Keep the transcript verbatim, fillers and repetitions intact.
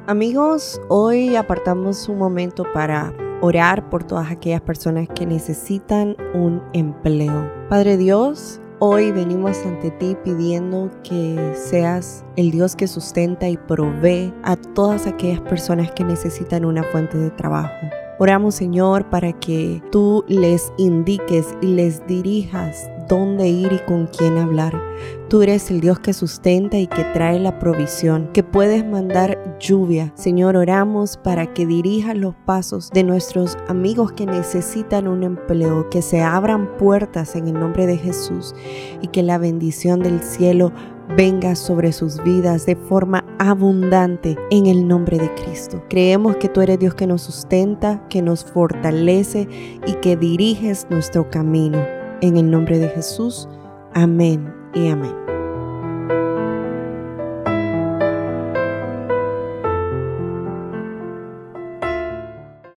Amigos, hoy apartamos un momento para orar por todas aquellas personas que necesitan un empleo. Padre Dios, hoy venimos ante ti pidiendo que seas el Dios que sustenta y provee a todas aquellas personas que necesitan una fuente de trabajo. Oramos, Señor, para que tú les indiques y les dirijas dónde ir y con quién hablar. Tú eres el Dios que sustenta y que trae la provisión, que puedes mandar lluvia. Señor, oramos para que dirijas los pasos de nuestros amigos que necesitan un empleo, que se abran puertas en el nombre de Jesús y que la bendición del cielo venga sobre sus vidas de forma abundante en el nombre de Cristo. Creemos que tú eres Dios que nos sustenta, que nos fortalece y que diriges nuestro camino. En el nombre de Jesús, amén y amén.